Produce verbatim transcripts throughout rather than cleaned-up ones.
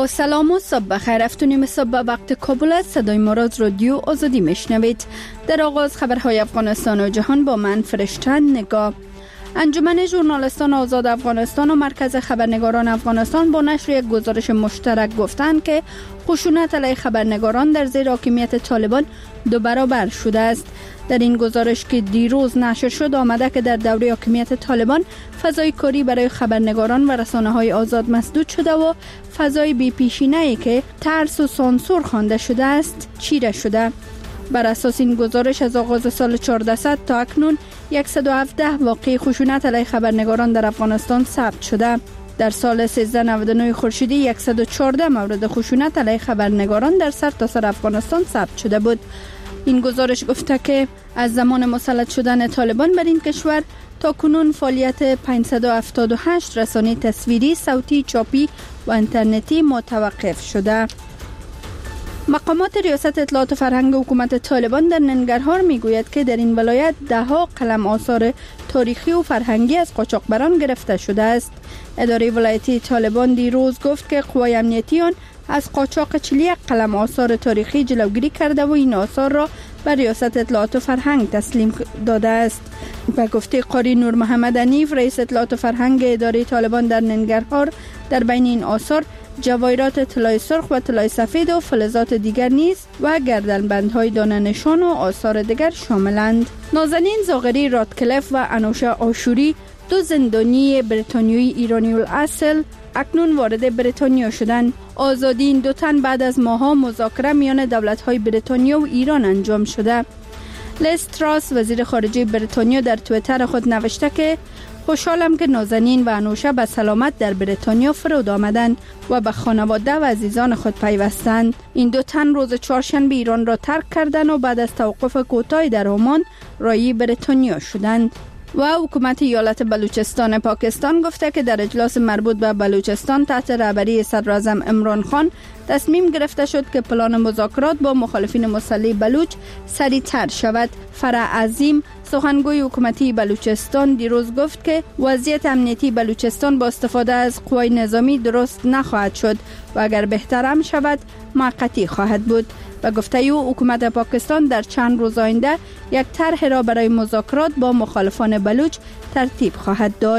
با سلام و صبح بخیر. افتونیم صبح وقت کابل است. صدای ما را از رادیو آزادی میشنوید. در آغاز خبرهای افغانستان و جهان با من فرشته نگاه. انجمن ژورنالیستان آزاد افغانستان و مرکز خبرنگاران افغانستان با نشر یک گزارش مشترک گفتند که خشونت علیه خبرنگاران در زیر حاکمیت طالبان دو برابر شده است. در این گزارش که دیروز نشر شد آمده که در دوره حاکمیت طالبان فضای کاری برای خبرنگاران و رسانه‌های آزاد مسدود شده و فضای بی‌پیشینه‌ای که ترس و سانسور خوانده شده است چیره شده. بر اساس این گزارش از آغاز سال چهارده صد تا اکنون صد و هفده واقعه خشونت علیه خبرنگاران در افغانستان ثبت شده. در سال سیزده نود و نه خورشیدی صد و چهارده مورد خشونت علیه خبرنگاران در سرتاسر افغانستان ثبت شده بود. این گزارش گفته که از زمان مسلط شدن طالبان بر این کشور تا کنون فعالیت پانصد و هفتاد و هشت رسانه تصویری، صوتی، چاپی و اینترنتی متوقف شده. مقامات ریاست اطلاعات و فرهنگ حکومت طالبان در ننگرهار میگوید که در این ولایت ده ها قلم آثار تاریخی و فرهنگی از قاچاقبران گرفته شده است. اداره ولایتی طالبان دیروز گفت که قوای امنیتی آن از قاچاق چهل و یک قلم آثار تاریخی جلوگیری کرده و این آثار را به ریاست اطلاعات و فرهنگ تسلیم داده است. به گفته قاری نور محمد انیف، رئیس اطلاعات و فرهنگ اداره طالبان در ننگرهار، در بین این آثار جواهرات طلای سرخ و طلای سفید و فلزات دیگر نیز و گردنبندهای دانه نشان و آثار دیگر شاملند. نازنین زاغری رادکلف و انوشا آشوری، دو زندانی بریتانیایی ایرانی الاصل، اکنون وارد بریتانیا شدند. آزادی این دو تن بعد از ماه‌ها مذاکره میان دولت‌های بریتانیا و ایران انجام شده. لیز تراس، وزیر خارجه بریتانیا، در توییتر خود نوشته که خوشحالم که نازنین و انوشه به سلامت در بریتانیا فرود آمدند و به خانواده و عزیزان خود پیوستند. این دو تن روز چهارشنبه ایران را ترک کردند و بعد از توقف کوتاهی در عمان رایی بریتانیا شدند. و حکومت ایالت بلوچستان پاکستان گفته که در اجلاس مربوط به بلوچستان تحت رهبری صدراعظم عمران خان تصمیم گرفته شد که پلان مذاکرات با مخالفین مسلح بلوچ سریع‌تر شود. فرح عظیم، سخنگوی حکومتی بلوچستان، دیروز گفت که وضعیت امنیتی بلوچستان با استفاده از قوای نظامی درست نخواهد شد و اگر بهترم شود موقتی خواهد بود. و گفته او حکومت پاکستان در چند روز آینده یک طرح را برای مذاکرات با مخالفان بلوچ ترتیب خواهد داد.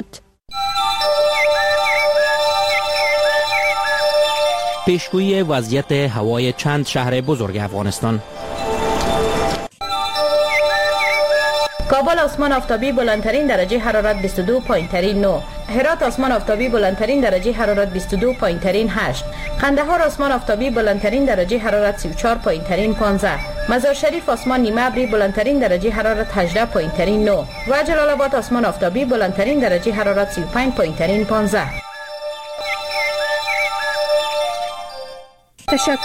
پیشگویی وضعیت هوای چند شهر بزرگ افغانستان. کابل آسمان آفتابی بلندترین درجه حرارت بیست و دو، پایینترین نه. هرات آسمان آفتابی بلندترین درجه حرارت بیست و دو، پایینترین هشت. قندهار آسمان آفتابی بلندترین درجه حرارت سی و چهار، پایینترین پانزده. مزار شریف آسمان نیمه ابری بلندترین درجه حرارت هجده، پایینترین نه. و جلال آباد آسمان آفتابی بلندترین درجه حرارت سی و پنج، پایینترین پانزده. تشکر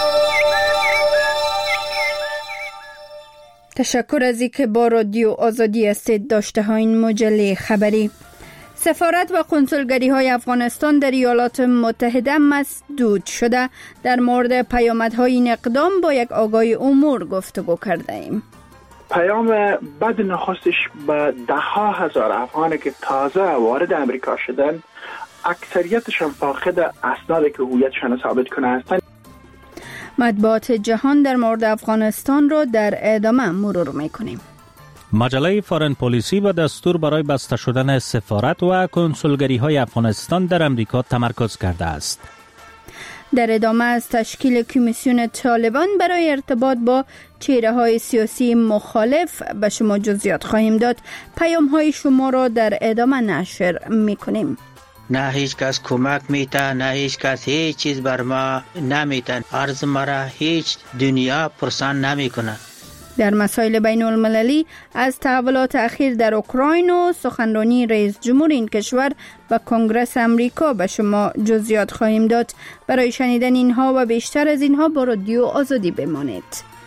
تشکر از اینکه با رادیو آزادی هستید. داشته ها این مجله خبری. سفارت و کنسولگری های افغانستان در ایالات متحده مسدود شده. در مورد پیامدهای این اقدام با یک آگاهی امور گفتگو کرده ایم. پیام بد نخستش به ده ها هزار افغانی که تازه وارد امریکا شدن، اکثریتشان فاقد اسنادی که هویتشان ثابت کنه هستند. مطبوعات جهان در مورد افغانستان را در ادامه مرور میکنیم. مجله فارن پالیسی به دستور برای بسته شدن سفارت و کنسولگری های افغانستان در امریکا تمرکز کرده است. در ادامه از تشکیل کمیسیون طالبان برای ارتباط با چهره های سیاسی مخالف به شما جزئیات خواهیم داد. پیام های شما را در ادامه نشر میکنیم. نه هیچ کس کمک میتن، نه هیچ کس هیچ چیز بر ما نمیتن. عرض مرا هیچ دنیا پرسان نمیکنه. در مسائل بین المللی از تحولات اخیر در اوکراین و سخنرانی رئیس جمهور این کشور و کنگره امریکا به شما جزئیات خواهیم داد. برای شنیدن اینها و بیشتر از اینها با رادیو آزادی بمانید.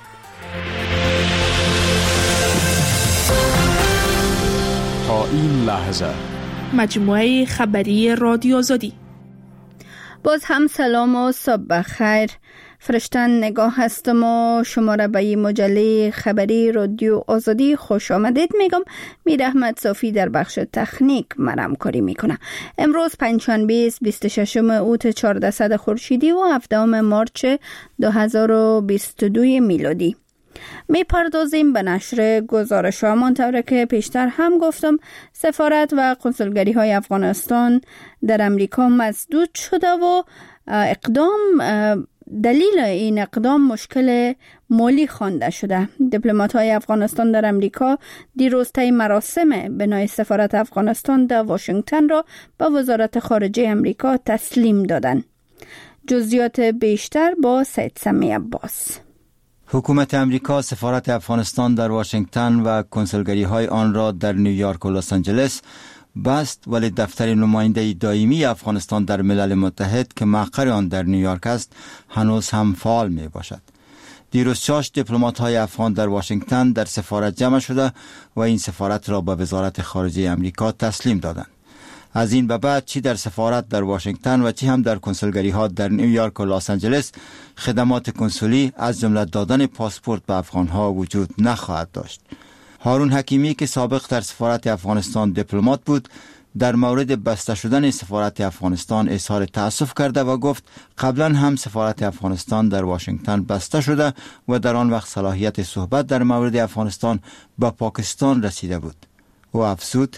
تا این لحظه مجموعه خبری رادیو آزادی. باز هم سلام و صبح بخیر. فرشتن نگاه هستم و شما را به این مجله خبری رادیو آزادی خوش آمدید میگم. میر احمد صافی در بخش تکنیک مرام کاری میکنه. امروز پنجشنبه بیست و ششم اوت چهاردهصد خورشیدی و هفدهم مارچ دو هزار و بیست و دو میلادی. می پردازیم به نشر گزارش ها. منطوره که پیشتر هم گفتم سفارت و کنسولگری های افغانستان در امریکا مسدود شده و اقدام دلیل این اقدام مشکل مالی خوانده شده. دیپلمات های افغانستان در امریکا دیروز طی مراسم بنای سفارت افغانستان در واشنگتن را به وزارت خارجه امریکا تسلیم دادند. جزئیات بیشتر با سید سمی عباس. حکومت امریکا سفارت افغانستان در واشنگتن و کنسولگری های آن را در نیویورک و لس آنجلس بست، ولی دفتر نماینده دائمی افغانستان در ملل متحد که مقر آن در نیویورک است هنوز هم فعال می باشد. دیروز شش دیپلمات های افغان در واشنگتن در سفارت جمع شده و این سفارت را به وزارت خارجه امریکا تسلیم دادند. از این به بعد چی در سفارت در واشنگتن و چی هم در کنسولگری ها در نیویورک و لس آنجلس خدمات کنسولی از جمله دادن پاسپورت به افغان ها وجود نخواهد داشت. هارون حکیمی که سابق در سفارت افغانستان دیپلمات بود در مورد بسته شدن سفارت افغانستان اظهار تأسف کرده و گفت قبلا هم سفارت افغانستان در واشنگتن بسته شده و در آن وقت صلاحیت صحبت در مورد افغانستان به پاکستان رسیده بود. و افزود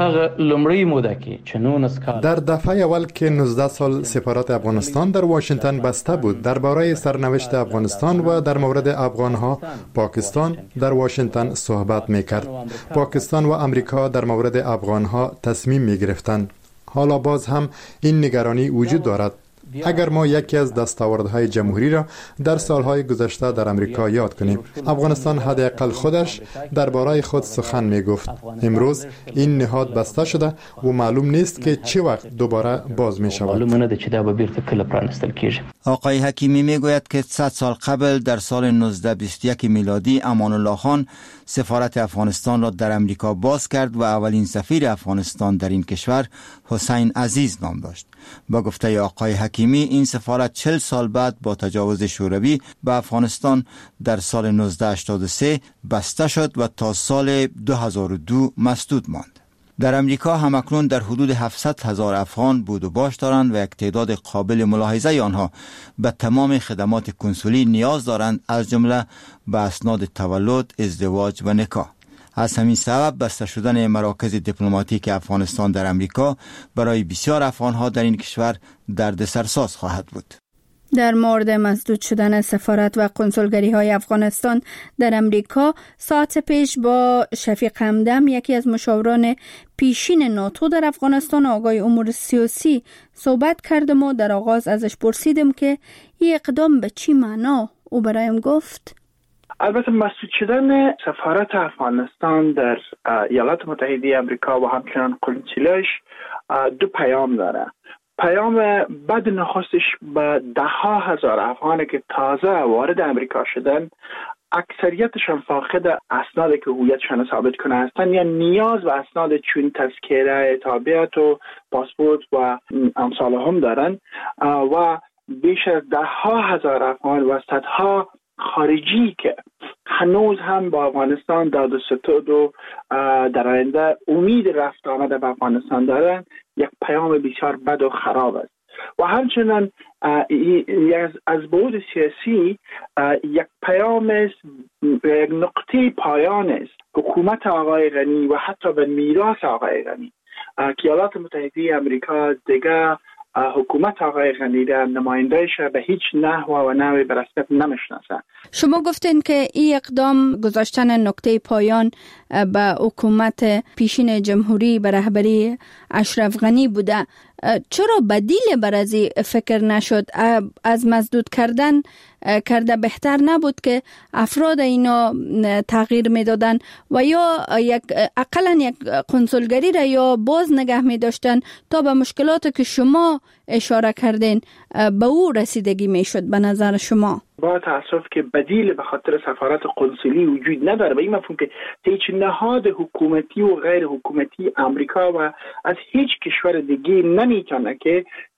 در دفعه اول که نوزده سال سفارت افغانستان در واشنگتن بسته بود درباره سرنوشت افغانستان و در مورد افغانها پاکستان در واشنگتن صحبت میکرد. پاکستان و امریکا در مورد افغانها تصمیم میگرفتند. حالا باز هم این نگرانی وجود دارد. اگر ما یکی از دستاوردهای جمهوری را در سالهای گذشته در امریکا یاد کنیم، افغانستان حداقل خودش درباره خود سخن می گفت. امروز این نهاد بسته شده و معلوم نیست که چه وقت دوباره باز می شود. آقای حکیمی می گوید که صد سال قبل در سال نوزده بیست و یک میلادی امان الله خان سفارت افغانستان را در امریکا باز کرد و اولین سفیر افغانستان در این کشور حسین عزیز نام داشت. با گفته آقای حکیمی این سفارت چهل سال بعد با تجاوز شوروی به افغانستان در سال نوزده هشتاد و سه بسته شد و تا سال دو هزار و دو مسدود ماند. در امریکا همکنون در حدود هفتصد هزار افغان بود و باش دارند و یک تعداد قابل ملاحظه آنها به تمام خدمات کنسولی نیاز دارند، از جمله به اسناد تولد، ازدواج و نکاح. از همین سبب بسته شدن مراکز دیپلماتیک افغانستان در امریکا برای بسیار افغانها در این کشور دردسرساز خواهد بود. در مورد مسدود شدن سفارت و کنسولگری های افغانستان در امریکا ساعت پیش با شفیق همدم یکی از مشاوران پیشین ناتو در افغانستان آقای امور سیاسی صحبت کردم و در آغاز ازش پرسیدم که این اقدام به چی معنا؟ او برایم گفت البته مسدود شدن سفارت افغانستان در ایالات متحده آمریکا و همچنان قنسولش دو پیام داره. پیام بد نخستش به ده ها هزار افغانی که تازه وارد امریکا شدن، اکثریتشان فاقد اسنادی که هویتشان ثابت کنه هستند یا نیاز به اسناد چون تذکره تابعیت و پاسپورت و امثال هم دارن و بیش از ده ها هزار افغان و صدها خارجی که هنوز هم با افغانستان داد و ستد و در آینده امید رفت آمده به افغانستان دارن، یک پیام بسیار بد و خراب است. و همچنان از بعد سیاسی یک پیام است، یک نقطه پایان است حکومت آقای غنی و حتی به میراث آقای غنی که ایالات متحده آمریکا دیگه حکومت آقای غنی در نمایندهش به هیچ نحو و نوعی به رسمیت نمیشناسه. شما گفتین که این اقدام گذاشتن نقطه پایان به حکومت پیشین جمهوری به رهبری اشرف غنی بوده. چرا بدیل بر از فکر نشد؟ از مسدود کردن کرده بهتر نبود که افراد اینا تغییر میدادن و یا یک اقلا یک کنسولگری را یا باز نگه می داشتن تا به مشکلات که شما اشاره کردین به او رسیدگی می شد؟ به نظر شما با تاسف که بدیل به خاطر سفارت قنسولی وجود نداره، به این مفهوم که هیچ نهاد حکومتی و غیر حکومتی امریکا و از هیچ کشور دیگه نمیتونه که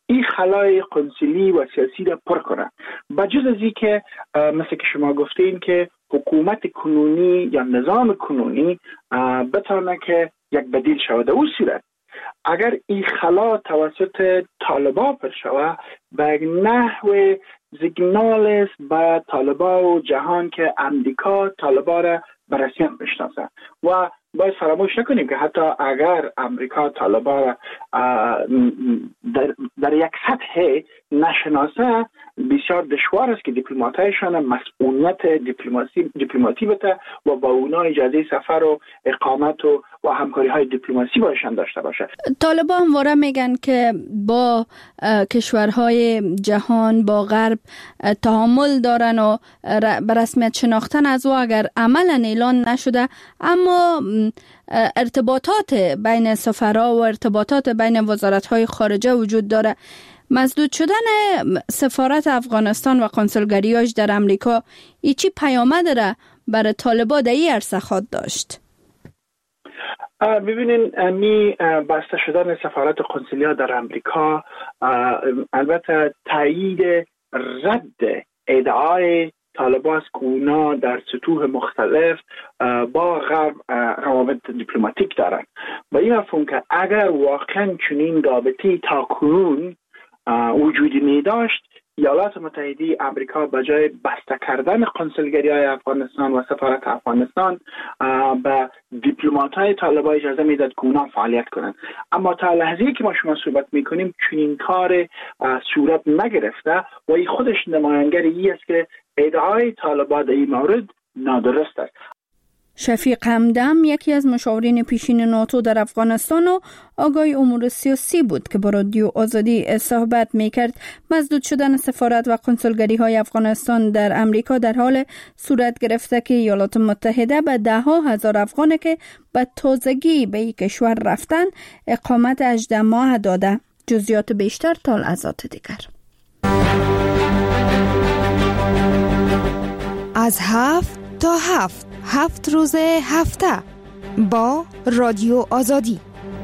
این خلای قنصلی و سیاسی را پر کنه. بجز از این که مثل که شما گفتین که حکومت کنونی یا نظام کنونی بتونه که یک بدیل شود. در اون صورت اگر این خلا توسط طالبا پر شود به یک نحو سیگنال است به طالبا و جهان که امریکا طالبا را به رسمیت بشناسه. و باید فراموش نکنیم که حتی اگر امریکا طالبا را در, در یک سطح نشناسه، بسیار دشوار است که دیپلماتایشان مسئولیت دیپلماسی دیپلماتی بده و با اونا اجازه سفر و اقامت و و همکاری های دیپلماسی باشن داشته باشه. طالبان همواره میگن که با کشورهای جهان، با غرب تعامل دارن و به رسمیت شناختن از او اگر عملا اعلان نشده، اما ارتباطات بین سفرها و ارتباطات بین وزارت‌های خارجه وجود داره. مسدود شدن سفارت افغانستان و کنسولگریاش در امریکا ای چی پیامد داره برای طالبان در این عرصه خواهد داشت؟ ببینین، می بسته شدن سفارت قنصلیا در امریکا البته تایید رد ادعای طالبان است که اونا در سطوح مختلف با غرب روابط دیپلماتیک دارن. با این مفهوم که اگر واقعا چنین رابطی تاکنون وجودی می داشت، ایالات متحده آمریکا به جای بسته کردن قنصلگری‌های افغانستان و سفارت افغانستان به دیپلمات‌های طالبان اجازه میداد که اونا فعالیت کنند. اما تا لحظه‌ای که ما شما صحبت میکنیم چنین کار صورت نگرفته و این خودش نمایانگر این است که ادعای طالبان در این مورد نادرست است. شفیق همدم یکی از مشاورین پیشین ناتو در افغانستان و آگاه امور سیاسی بود که با رادیو آزادی صحبت میکرد. مسدود شدن سفارت و کنسولگری های افغانستان در امریکا در حال صورت گرفته که ایالات متحده به ده ها هزار افغان که به تازگی به این کشور رفتن اقامت هجده ماه داده. جزئیات بیشتر تا لحظات دیگر. از هفت تا هفت هفت روز هفته با رادیو آزادی.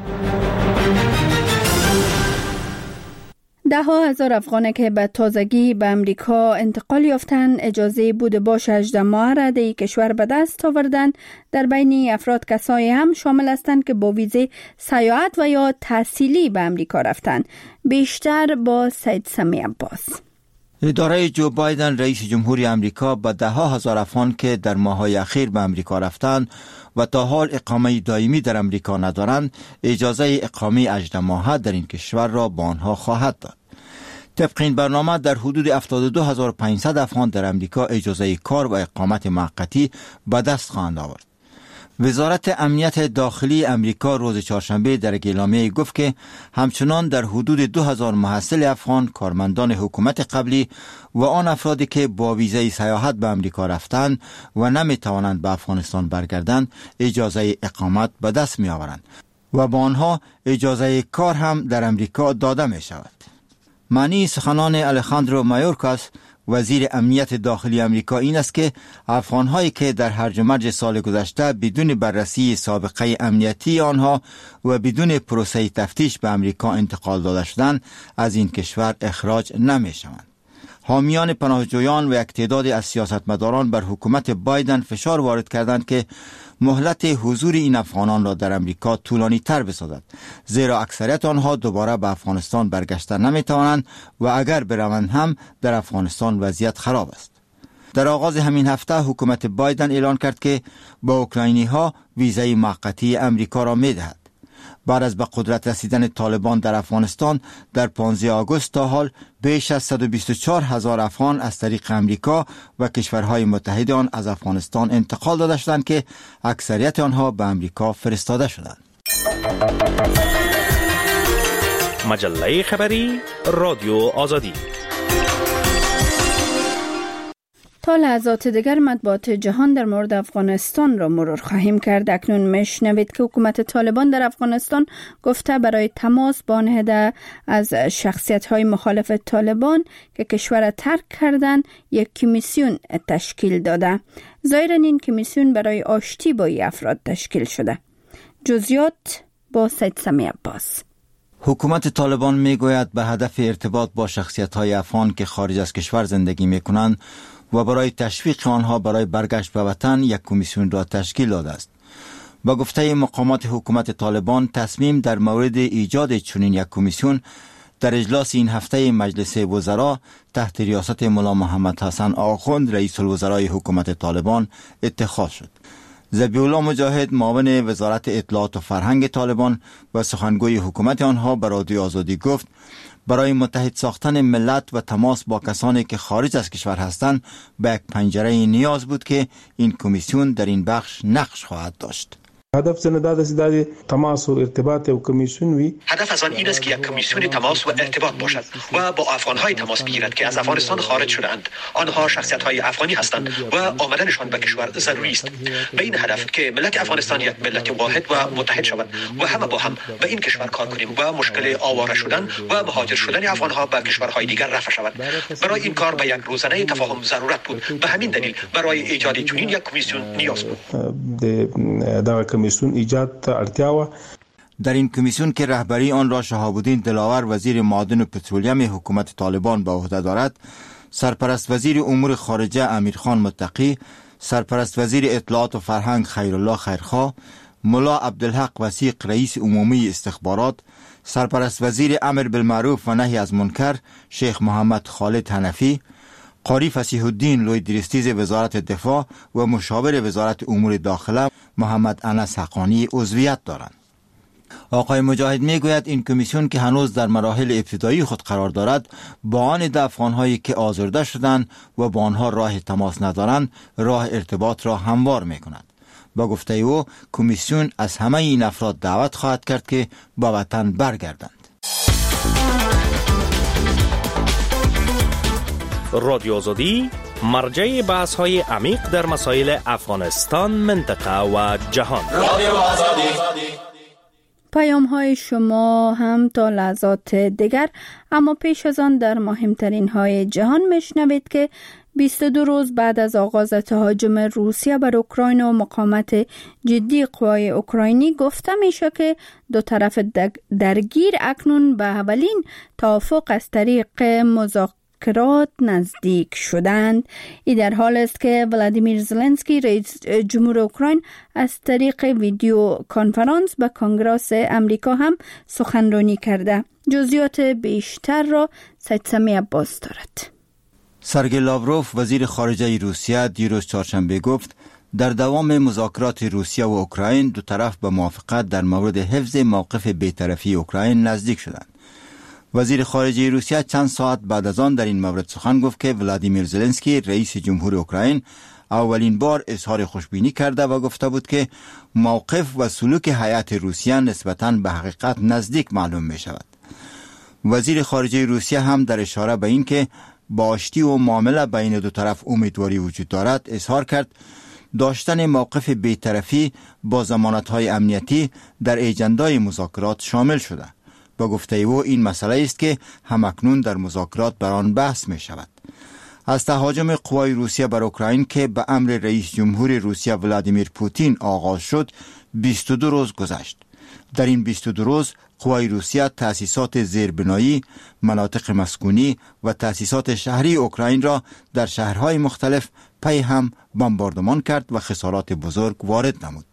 ده ها هزار افغانه که به تازگی به امریکا انتقال یافتن اجازه بوده باش هجده ماه را در کشور به دست آوردن. در بین افراد کسایی هم شامل هستند که با ویزه سیاحت و یا تحصیلی به امریکا رفتن. بیشتر با سید سمی عباس. اداره جو بایدن رئیس جمهوری امریکا با ده ها هزار افغان که در ماه‌های اخیر به امریکا رفتند و تا حال اقامه دائمی در امریکا ندارند، اجازه اقامه هجده ماهه در این کشور را به آنها خواهد داد. طبق این برنامه در حدود هفتاد و دو هزار و پانصد افغان در امریکا اجازه کار و اقامت موقتی به دست خواهند آورد. وزارت امنیت داخلی امریکا روز چهارشنبه در اعلامیه گفت که همچنان در حدود دو هزار محصل افغان، کارمندان حکومت قبلی و آن افرادی که با ویزای سیاحت به امریکا رفتند و نمی توانند به افغانستان برگردند اجازه اقامت به دست می آورند و با آنها اجازه کار هم در امریکا داده می شود. معنی سخنان الخاندرو مایورکاس وزیر امنیت داخلی امریکا این است که افغان‌هایی که در هرج و مرج سال گذشته بدون بررسی سابقه امنیتی آنها و بدون پروسه تفتیش به امریکا انتقال داده شدند از این کشور اخراج نمی‌شوند. حامیان پناهجویان و یک تعداد از سیاستمداران بر حکومت بایدن فشار وارد کردند که مهلت حضور این افغانان را در امریکا طولانی تر بسازد، زیرا اکثریت آنها دوباره به افغانستان برگشتن نمی توانند و اگر بروند هم در افغانستان وضعیت خراب است. در آغاز همین هفته حکومت بایدن اعلان کرد که با اوکراینی ها ویزای موقتی امریکا را می دهد. بعد از به قدرت رسیدن طالبان در افغانستان در پانزده آگوست تا حال بیش از صد و بیست و چهار هزار افغان از طریق امریکا و کشورهای متحد آن از افغانستان انتقال داده شدند که اکثریت آنها به امریکا فرستاده شدند. مجله خبری رادیو آزادی. تا لحظات دیگر مطبوعات جهان در مورد افغانستان را مرور خواهیم کرد. اکنون میشنوید که حکومت طالبان در افغانستان گفته برای تماس با آن از شخصیت‌های مخالف طالبان که کشور ترک کردن یک کمیسیون تشکیل داده. ظاهراً این کمیسیون برای آشتی با این افراد تشکیل شده. جزئیات با سید سمی عباس. حکومت طالبان میگوید به هدف ارتباط با شخصیت‌های افغان که خارج از کشور زندگی میکنند و برای تشویق آنها برای برگشت به وطن یک کمیسیون را تشکیل داده است. با گفته مقامات حکومت طالبان، تصمیم در مورد ایجاد چنین یک کمیسیون در اجلاس این هفته مجلس وزرا تحت ریاست مولا محمد حسن آخوند رئیس الوزرای حکومت طالبان اتخاذ شد. ذبیح‌الله مجاهد معاون وزارت اطلاعات و فرهنگ طالبان و سخنگوی حکومت آنها به رادیو آزادی گفت برای متحد ساختن ملت و تماس با کسانی که خارج از کشور هستند به یک پنجره نیاز بود که این کمیسیون در این بخش نقش خواهد داشت. هدف زنده دست تماس و ارتباط و کمیسیون وی هدف از آن این است که یک کمیسیون تماس و ارتباط باشد و با افغان‌های تماس بگیرد که از افغانستان خارج شدند. آنها شخصیت‌های افغانی هستند و آمدنشان به کشور ضروری است. به این هدف که ملت افغانستان یک ملت واحد و متحد شود و همه با هم به این کشور کار کنیم و مشکل آواره شدن و مهاجر شدن افغان‌ها به کشورهای دیگر رفع شود. برای این کار به یک روزنه تفاهم ضرورت بود. به همین دلیل برای ایجاد چنین یک کمیسیون نیاز بود. کمیسیون ایجاد اړتیا. در این کمیسیون که رهبری آن را شهاب الدین دلاور وزیر معادن و پترولیم حکومت طالبان به عهده دارد، سرپرست وزیر امور خارجه امیرخان متقی، سرپرست وزیر اطلاعات و فرهنگ خیرالله خیرخواه، ملا عبدالحق وثیق رئیس عمومی استخبارات، سرپرست وزیر امر بالمعروف و نهی از منکر شیخ محمد خالد حنفی، قاری فصیح الدین لوی درستیز وزارت دفاع و مشاور وزارت امور داخله محمد انس حقانی عضویت دارند. آقای مجاهد میگوید این کمیسیون که هنوز در مراحل ابتدایی خود قرار دارد با آن ده افغان‌هایی که آزرده شدند و با آنها راه تماس ندارند راه ارتباط را هموار میکند. با گفته او کمیسیون از همه این افراد دعوت خواهد کرد که به وطن برگردند. رادیو آزادی مرجع بحث های عمیق در مسائل افغانستان، منطقه و جهان. رادیو آزادی. پیام های شما هم تا لحظات دیگر، اما پیش از آن در مهمترین های جهان میشنوید که بیست و دو روز بعد از آغاز تهاجم روسیه بر اوکراین و مقاومت جدی قوای اوکراینی گفته میشه که دو طرف درگیر اکنون به اولین توافق از طریق مذاکرات نزدیک شدند. این در حال است که ولادیمیر زلنسکی رئیس جمهور اوکراین از طریق ویدیو کنفرانس به کنگره امریکا هم سخنرانی کرده. جزئیات بیشتر را سید سمی عباس دارد. سرگئی لاوروف وزیر خارجه روسیه دیروز چهارشنبه گفت در دوام مذاکرات روسیه و اوکراین دو طرف به موافقت در مورد حفظ موقف بی‌طرفی اوکراین نزدیک شدند. وزیر خارجه روسیه چند ساعت بعد از آن در این مورد سخن گفت که ولادیمیر زلنسکی رئیس جمهور اوکراین اولین بار اظهار خوشبینی کرده و گفته بود که موقف و سلوک هیئت روسیه نسبتاً به حقیقت نزدیک معلوم می شود. وزیر خارجه روسیه هم در اشاره به این که با آشتی و معامله بین دو طرف امیدواری وجود دارد اظهار کرد داشتن موقف بی‌طرفی با ضمانت‌های امنیتی در اجندای مذاکرات شامل شده. با گفته او این مسئله است که همکنون در مذاکرات بر آن بحث می شود. از تهاجم قوای روسیه بر اوکراین که به امر رئیس جمهور روسیه ولادیمیر پوتین آغاز شد بیست و دو روز گذشت. در این بیست و دو روز قوای روسیه تأسیسات زیربنایی، مناطق مسکونی و تأسیسات شهری اوکراین را در شهرهای مختلف پی هم بمباردمان کرد و خسارات بزرگ وارد نمود.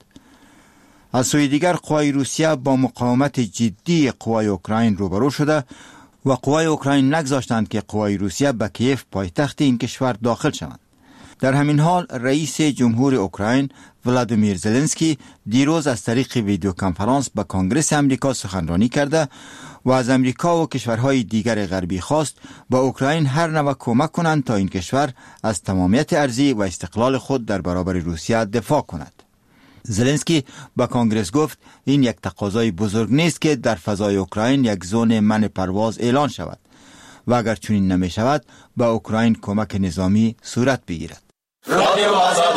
از سوی دیگر قوای روسیه با مقاومت جدی قوای اوکراین روبرو شده و قوای اوکراین نگذاشتند که قوای روسیه به کیف پایتخت این کشور داخل شوند. در همین حال رئیس جمهور اوکراین ولادیمیر زلنسکی دیروز از طریق ویدیو کنفرانس به کنگره امریکا سخنرانی کرده و از امریکا و کشورهای دیگر غربی خواست با اوکراین هر نوع کمک کنند تا این کشور از تمامیت ارضی و استقلال خود در برابر روسیه دفاع کند. زلنسکی با کنگره گفت این یک تقاضای بزرگ نیست که در فضای اوکراین یک زون منع پرواز اعلان شود و اگر چنین نمی شود با اوکراین کمک نظامی صورت بگیرد. رادیو آزادی.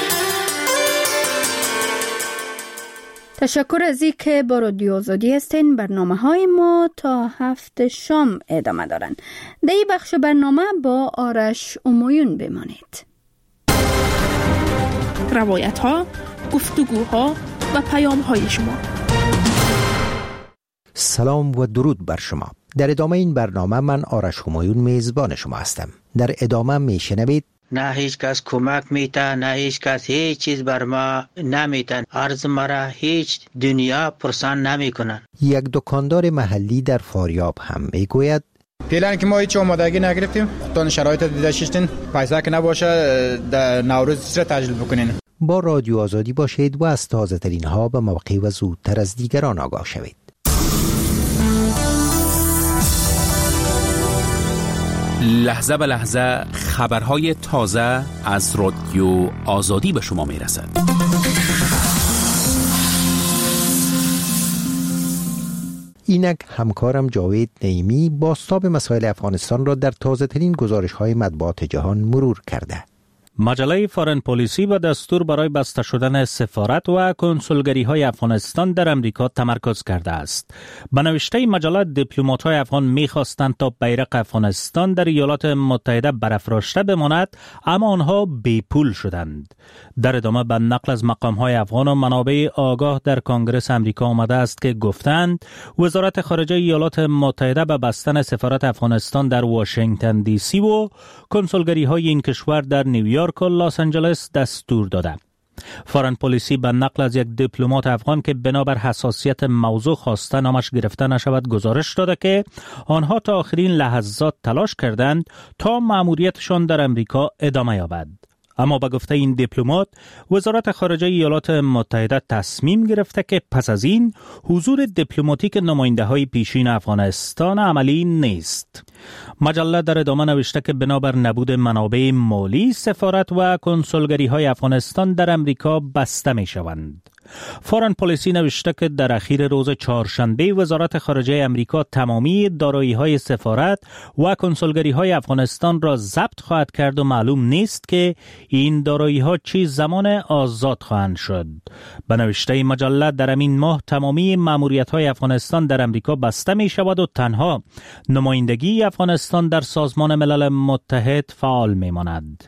تشکر از این که با رادیو آزادی هستین. برنامه های ما تا هفت شام ادامه دارن. در این بخش برنامه با آرش امویون بمانید. روایت ها، گفتگوها و پیام های شما. سلام و درود بر شما. در ادامه این برنامه من آرش همایون میزبان شما هستم. در ادامه میشنوید نه هیچ کس کمک میته، نه هیچ کس هیچ چیز بر ما نمیتن. عرض مرا هیچ دنیا پرسان نمیکنن. یک دکاندار محلی در فاریاب هم میگوید فعلا که ما هیچ آمادگی نگرفتیم، تا شرایط دیده شدین پیسه که نباشه در نوروز چه تجلیل بکنین. با رادیو آزادی باشید و از تازه ترین ها به موقع و زودتر از دیگران آگاه شوید. لحظه به لحظه خبرهای تازه از رادیو آزادی به شما میرسد. اینک همکارم جاوید نعیمی بازتاب مسائل افغانستان را در تازه ترین گزارش های مطبوعات جهان مرور کرده. مجله فارن پلیسی به دستور برای بسته شدن سفارت و کنسولگری های افغانستان در امریکا تمرکز کرده است. به نوشته مجله دیپلمات های افغان می‌خواستند تا بیرق افغانستان در ایالات متحده برافراشته بماند، اما آنها بی پول شدند. در ادامه به نقل از مقام های افغان و منابع آگاه در کنگره امریکا آمده است که گفتند وزارت خارجه ایالات متحده به بستن سفارت افغانستان در واشنگتن دی سی و کنسولگری های این کشور در نیویورک و لس آنجلس دستور داده. فارن پلیسی به نقل از یک دیپلمات افغان که بنابر حساسیت موضوع خواسته نامش گرفته نشود گزارش داده که آنها تا آخرین لحظات تلاش کردند تا مأموریتشان در امریکا ادامه یابد. اما به گفته این دیپلمات وزارت خارجه ایالات متحده تصمیم گرفته که پس از این حضور دیپلماتیک نماینده های پیشین افغانستان عملی نیست. مجله در ادامه نوشته که بنابر نبود منابع مالی سفارت و کنسولگری های افغانستان در امریکا بسته می شوند. فارن پلیسی نوشته که در اخیر روز چهارشنبه وزارت خارجه امریکا تمامی دارایی های سفارت و کنسولگری های افغانستان را ضبط خواهد کرد و معلوم نیست که این دارایی ها چی زمان آزاد خواهند شد. به نوشته مجله در همین ماه تمامی مأموریت های افغانستان در امریکا بسته می شود و تنها نمایندگی افغانستان در سازمان ملل متحد فعال می ماند.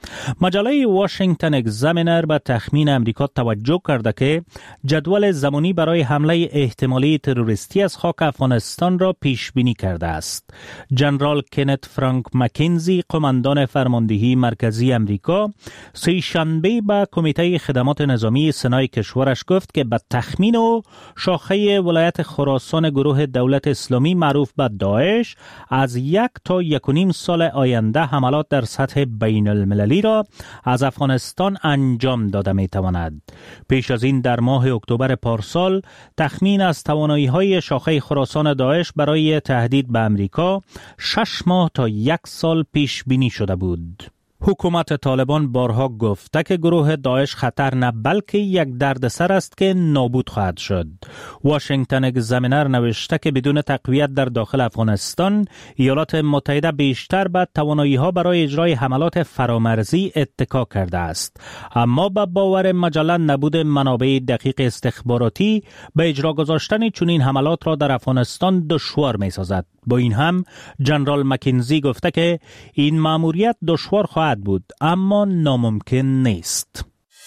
مجله واشنگتن اگزامینر به تخمین امریکا توجه کرده که جدول زمانی برای حمله احتمالی تروریستی از خاک افغانستان را پیش بینی کرده است. جنرال کنت فرانک مکینزی قماندان فرماندهی مرکزی امریکا سه شنبه به کمیته خدمات نظامی سنای کشورش گفت که به تخمین و شاخه ولایت خراسان گروه دولت اسلامی معروف به داعش از یک تا یک و نیم سال آینده حملات در سطح بین المللی را از افغانستان انجام داده می تواند. پیش از این در ماه اکتبر پارسال تخمین از توانایی‌های شاخه خراسان داعش برای تهدید به امریکا شش ماه تا یک سال پیش بینی شده بود. حکومت طالبان بارها گفته که گروه داعش خطر نه بلکه یک دردسر است که نابود خواهد شد. واشنگتن اگزامینر نوشته که بدون تقویت در داخل افغانستان ایالات متحده بیشتر به توانایی‌ها برای اجرای حملات فرامرزی اتکا کرده است، اما به باور مجله نبود منابع دقیق استخباراتی به اجرا گذاشتن چنین حملات را در افغانستان دشوار می‌سازد. با این هم جنرال مکینزی گفته که این مأموریت دشوار خواهد بود اما ناممکن نیست.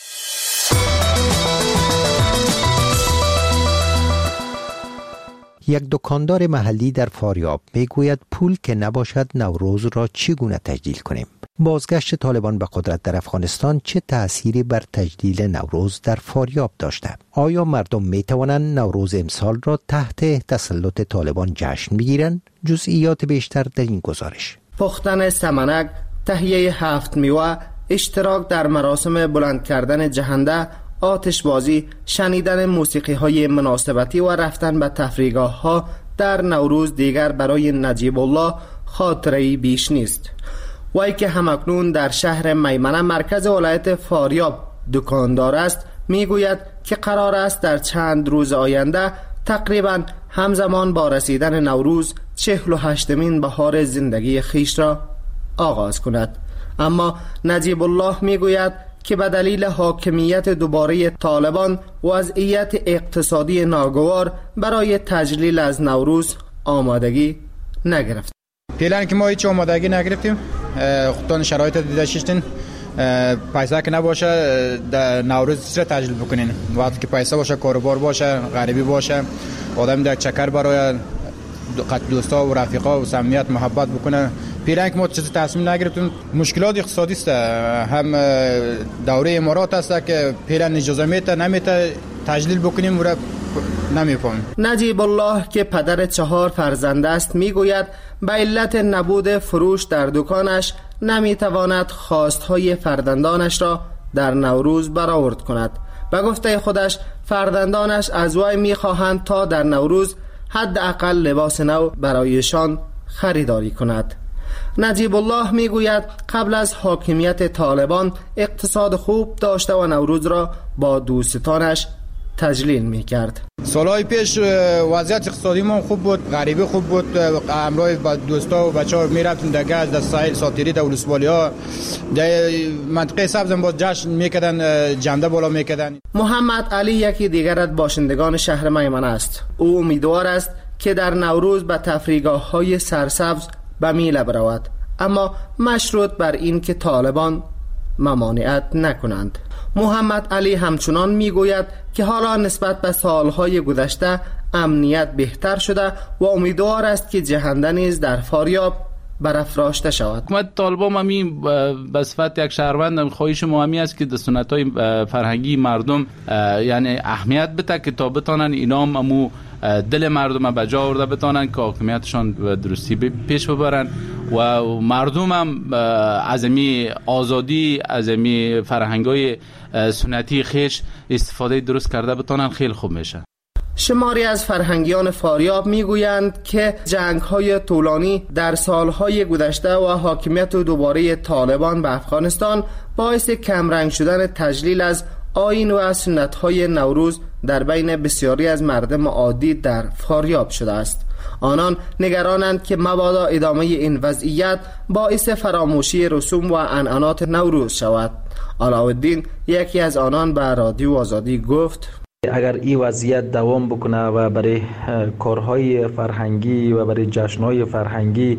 یک دکاندار محلی در فاریاب میگوید پول که نباشد نوروز را چگونه تجلیل کنیم؟ بازگشت طالبان به قدرت در افغانستان چه تأثیری بر تجلیل نوروز در فاریاب داشته؟ آیا مردم می توانند نوروز امسال را تحت تسلط طالبان جشن بگیرند؟ جزئیات بیشتر در این گزارش. پختن سمنک، تهیه هفت میوه، اشتراک در مراسم بلند کردن جهنده، آتشبازی، شنیدن موسیقی های مناسبتی و رفتن به تفریحگاه ها در نوروز دیگر برای نجیب الله خاطره‌ای بیش نیست. وی که همکنون در شهر میمنه مرکز ولایت فاریاب دکاندار است، میگوید که قرار است در چند روز آینده تقریبا همزمان با رسیدن نوروز چهل و هشتمین بهار زندگی خیش را آغاز کند. اما نجیب الله میگوید که به دلیل حاکمیت دوباره طالبان وضعیت اقتصادی ناگوار برای تجلیل از نوروز آمادگی نگرفت. فعلا که ما هیچ آمادگی نگرفتیم، خودتان شرایط دیده شدین، پیسه که نباشه در نوروز چرا تجلیل بکنین؟ وقتی که پیسه باشه، کاروبار باشه، غریبی باشه، آدم در چکر برای دوستا و رفیقا و صمیمیت محبت بکنه. پیرنگ ما چیزی تصمیم نگرفتیم. مشکلات اقتصادی است، هم دوره امارات است که پیرن اجازه میته نمیته تجلیل بکنیم و نمیفهمیم. نجیب الله که پدر چهار فرزند است میگوید به علت نبود فروش در دکانش نمیتواند خواستهای فرزندانش را در نوروز برآورد کند. به گفته خودش فرزندانش از وی میخواهند تا در نوروز حداقل لباس نو برایشان خریداری کند. نجیب الله میگوید قبل از حاکمیت طالبان اقتصاد خوب داشته و نوروز را با دوستانش تجلیل میکرد. سالهای پیش وضعیت اقتصادی ما خوب بود، غریبی خوب بود، همراه با دوستا و بچه‌ها میرفتیم در گاز، در ساحل ساتری، در ولسوالی‌ها، در منطقه سبز با جشن میکردن، جنده بالا میکردن. محمد علی یکی دیگر از باشندگان شهر میمنه است. او امیدوار است که در نوروز به تفریحگاه‌های سرسبز به میله برود، اما مشروط بر این که طالبان ممانعت نکنند. محمد علی همچنان میگوید که حالا نسبت به سالهای گذشته امنیت بهتر شده و امیدوار است که جهنده نیز در فاریاب برافراشته شود. حکومت طالبان همین به صفت یک شهروند خواهش ما همی است که در سنت‌های فرهنگی مردم یعنی اهمیت بده که تا بتانن اینا هم امو دل مردم به جا آورده بتانن که حاکمیتشان به درستی پیش ببرن و مردم هم از امی آزادی، از امی فرهنگ‌های سنتی خیش استفاده درست کرده بتانن، خیلی خوب میشه. شماری از فرهنگیان فاریاب میگویند که جنگ‌های طولانی در سالهای گذشته و حاکمیت دوباره طالبان به افغانستان باعث کمرنگ شدن تجلیل از آیین و سنت‌های نوروز در بین بسیاری از مردم عادی در فاریاب شده است. آنان نگرانند که مبادا ادامه این وضعیت باعث فراموشی رسوم و عنعنات نوروز شود. علاءالدین یکی از آنان به رادیو آزادی گفت اگر این وضعیت دوام بکنه و برای کارهای فرهنگی و برای جشنهای فرهنگی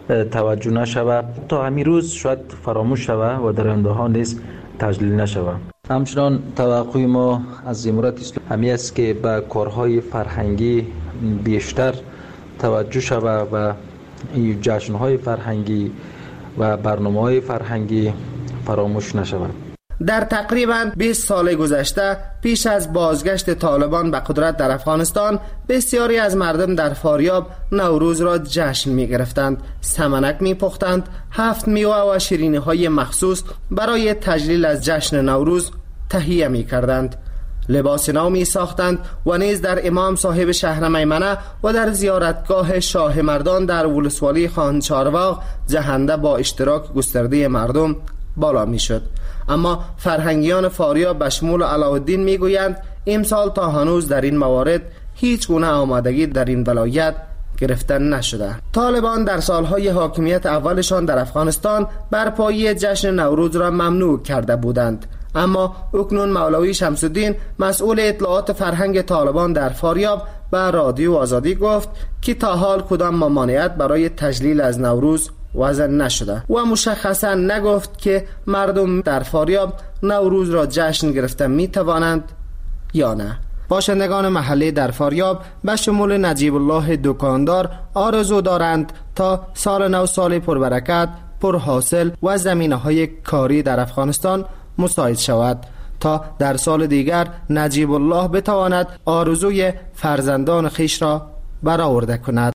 توجه نشود تا همین روز شاید فراموش شود و در آینده ها نیز تجلیل نشود. همچنان توقع ما از امارت اسلامی همی است که به کارهای فرهنگی بیشتر توجه شود و این جشنهای فرهنگی و برنامه‌های فرهنگی فراموش نشود. در تقریباً بیست سال گذشته پیش از بازگشت طالبان به قدرت در افغانستان بسیاری از مردم در فاریاب نوروز را جشن می گرفتند، سمنک می پختند، هفت میوه و شیرینی های مخصوص برای تجلیل از جشن نوروز تهیه می کردند، لباس نو می ساختند و نیز در امام صاحب شهر میمنه و در زیارتگاه شاه مردان در ولسوالی خان چارواق جهنده با اشتراک گسترده مردم بالا می شد. اما فرهنگیان فاریاب به شمول علاءالدین می گویند امسال تا هنوز در این موارد هیچ گونه آمادگی در این ولایت گرفته نشده. طالبان در سالهای حاکمیت اولشان در افغانستان برپایی جشن نوروز را ممنوع کرده بودند، اما اکنون مولوی شمس الدین مسئول اطلاعات فرهنگ طالبان در فاریاب به رادیو آزادی گفت که تا حال کدام ممانعت برای تجلیل از نوروز وضع نشده و مشخصا نگفت که مردم در فاریاب نوروز را جشن گرفته می توانند یا نه. باشندگان محلی در فاریاب به شمول نجیب الله دکاندار آرزو دارند تا سال نو سال پربرکت، پرحاصل و زمینه‌های کاری در افغانستان مساعد شود تا در سال دیگر نجیب الله بتواند آرزوی فرزندان خیش را برآورده کند.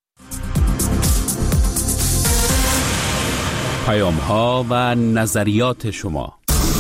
پیام ها و نظریات شما.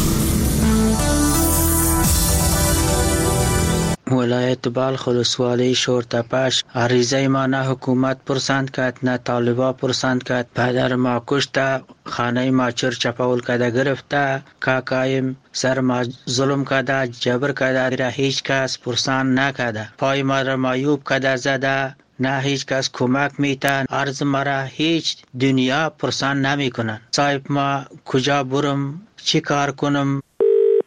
ولایت بلخ ولسوالی شورتپش عریضه ما نه حکومت پرسند کرد نه طالبا پرسند کرد. پدر ما کشته، خانه ما چر چپاول کرده گرفته، کاکایم سر ما ظلم کرده، جبر کرده، را هیچ کس پرسند نکرده. پای ما را مایوب کرده زده، نه هیچ کس کمک میتن. عرض مرا هیچ دنیا پرسان نمی کنن. صاحب ما کجا برم، چی کار کنم؟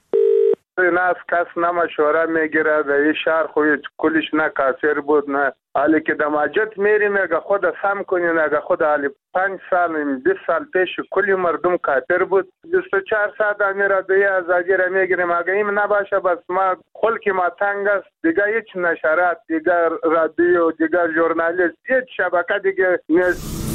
نه از کس نه مشوره میگیره. در این شهر خوی کلش نه کاسر بود نه حالی که دماجت میریم اگه خود سم کنین اگه خود حالی پنج سال بیست سال پیش کلی مردم کافر بود بیست و چهار ساعت امیر دیگه آزادی را میگیریم اگه این نباشه بس ما خلق ما تنگ است دیگه هیچ نشرات دیگه رادیو دیگه ژورنالیست هیچ شبکه دیگه نیست.